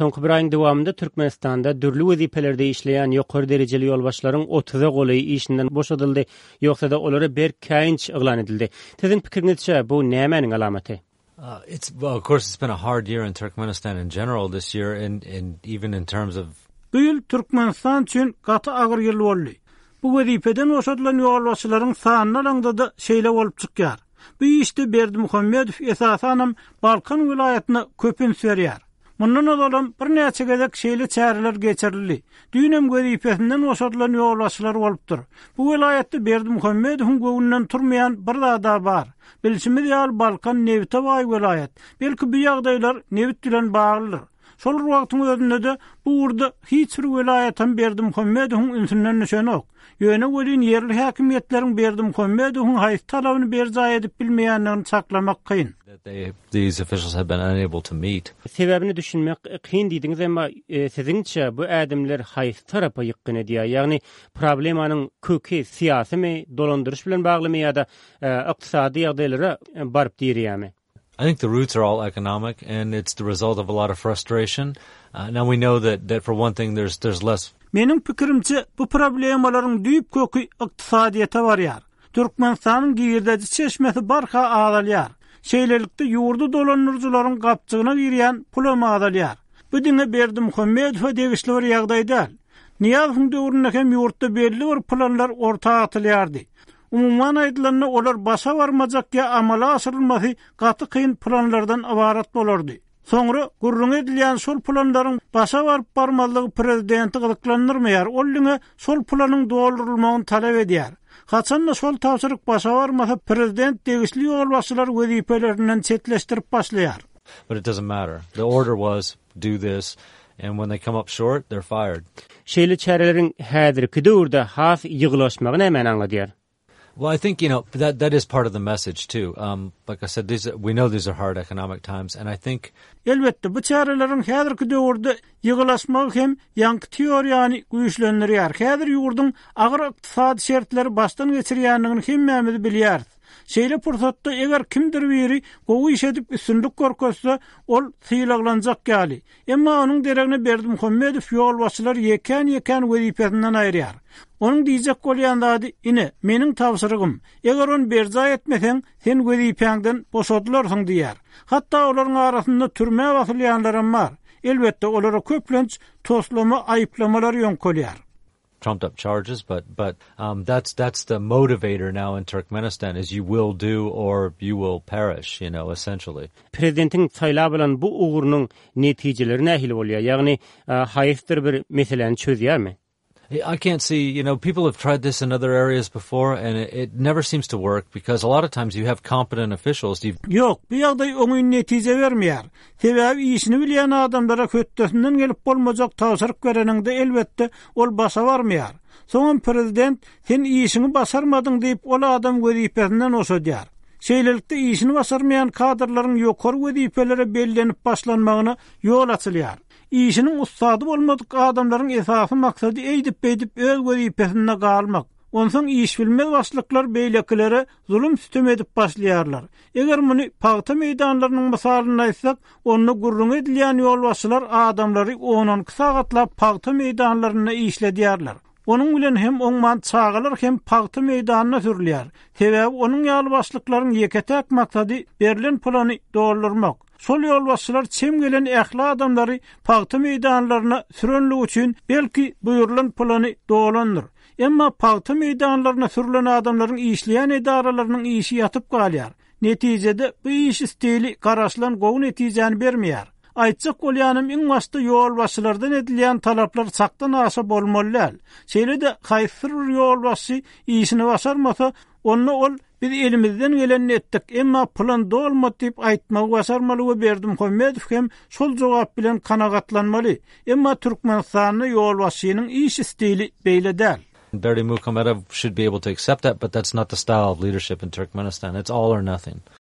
Soňky bir aýyň dowamında Türkmenistanda dürli wezipelerde işleýän ýokary derejeli ýolbaşlaryň 30-a goly işinden boşadyldy, ýoksa da olara berkäýinç yglan edildi. Sizin pikiriňizçe bu nämeň alamaty? Of course, it's been a hard year in Turkmenistan in general this year, and even in terms of. Bu ýyl Türkmenistan üçin gaty agyr ýyl boldy. Bu wezipeden boşadylan ýolbaşlaryň sanyny alanda da şeýle bolup çykýar. Bu işde Berdimuhammedow esasanam Balkan vilayatyna köpün sürýär. Mundan olam bir näçe gezek şeýle çäreler geçirildi. Düýnem wezipesinden boşadylan ýolbaşlar bolupdyr. Bu vilayatda Berdimuhammedowyň göwünden turmayan bir zada bar. Bilşimiz ýaly Balkan Nevite baý vilayat. Belki bu ýagdaýlar Nevit bilen baglydyr. Şol wagtyň özünde de bu urda hiç bir vilayatdan Berdimuhammedowyň ünsünden nişanok. Ýöne welin yerli häkimiýetleriň Berdimuhammedowyň haýsy talabyny berza edip bilmeýändigini saklamak kyn. These officials have been unable to meet. Sebäbini düşünmek kyn diýdiňiz, emma siziňçe bu ädimler haýsy tarapa ýykyn edýär? Ýagny problemanyň köki siýasymy, dolandyryş bilen baglymy ýa-da ykdysady ýagdaýlara baryp dirýärmi? I think the roots are all economic, and it's the result of a lot of frustration. Now we know that for one thing, there's less. Menin pikirimçe bu problemalaryň düýp köki ykdysadyata barýar. Türkmenistanyň giýirdeji çeşmesi barha ağalýar. Şeýlelikde ýurdu dolanyrjylaryň gapçygyna girýän pulama ağalýar. Bu diňe Berdimuhammedow degişli bir ýagdaý däl. Niýazyň döwründe hem ýurtda belli bir planlar ortaga atylýardy. Umuman aýdylanyna olar başa barmajak ýa amala asyrylmasy gaty kyn planlardan ibarat bolardy. Soňra gurrun edilýän şol planlaryň başa baryp barmalygy prezidenti gyzyklandyrmaýar, ollyňa şol planyň doldurulmagyny talap edýär. Haçan şol tapşyryk başa barmasa prezident degişli ýolbaşçylar wezipelerinden çetleşdirip başlaýar. But it doesn't matter. The order was do this, and when they come up short, they're fired. Şeýle çäreleriň häzirki döwürde has ýygylaşmagyny hemen anladýar. Well, I think, that is part of the message too. Like I said, we know these are hard economic times, and I think. Elbette, bu çäreleriň häzirki döwürde ýygylaşmagy hem ýanky teoriýany güýçlendirýär. Häzir ýurdun agyr ykdysady şertleri başdan geçirýändigini hemmämiz bilýär. Şeýle pursatda eger kimdir biri gowy iş edip üstünlük görkezse, ol syýlaglanjak ýaly. Emma onuň deregine Berdimuhammedow ýolbaşçylar ýeken wezipesinden aýrýar. Onun diýjek bolýandy, ine meniň tapşyrygym, eger onu berza etmeseň, sen wezipeňden boşadylarsyň diýär. Hatda olaryň arasynda türme basylýanlar bar. Elbette olara köplenç toslama aýyplamalar ýönkelýär. Trumped up charges, but that's the motivator now in Turkmenistan is you will do or you will perish, essentially. Prezidentin saýlap bilen bu ugrunyň netijeleri nähili bolýar? Ýagny haýysdyr bir meseleni çözýärmi? I can't see, people have tried this in other areas before, and it never seems to work because a lot of times you have competent officials. Yok, bu ýagdaý oňy netije bermeýär. Sebäbi işini bilýän adamlara köttesinden gelip bolmajak tapşyryk bereninde elbette ol başa barmaýar. Soňra prezident sen işini basarmadyň diýip ol adam wezipesinden oşadýar. Şeýlelikde işini basarmaýan kadrlaryň ýokary wezipelere bellenip başlanmagyna ýol açylýar. İşinin ustady bolmadyk adamlaryň esasy maksady eýdip öz wezipesinde galmak. Onsoň iş bilmez başlyklar beýlekilere zulüm sütüm edip başlaýarlar. Eger muny paýta meýdanlarynyň misalyny aýtsak, onu gurrun edilýän ýolbaşçylar adamlary 10-12 sagatlap paýta meýdanlaryna işledýärler. Onun bilen hem oňman çağalar hem paýta meýdanyna sürülýär. Sebäbi onuň ýolbaşlyklaryň ýeketäk maksady berilen plany doldurmak. Sol ýolbaşçylar çem gelen ähli adamlary paýta meýdanlaryna sürenlik üçin belki buýrulan plany dolandyr. Emma paýta meýdanlaryna sürülen adamlaryň işleýän edaralarynyň işi ýatyp galýar. Netijede bu iş istili garaşlan gowy netijeni bermeýär. Aýtjak bolýanym iň başda ýolbaşçylardan edilýän talaplar çakdan aşa bolmaly. Şeýle-de haýsy bir ýolbaşçy işini başarmasa, onu ol biz elimizden geleni etdik, emma plan dolmady diýip aýtmagy başarmaly we Berdimuhammedow hem şol jogap bilen kanagatlanmaly. Emma Türkmenistanyň ýolbaşçynyň iş istili beýle däl. Berdimuhammedow should be able to accept that, but that's not the style of leadership in Turkmenistan. It's all or nothing.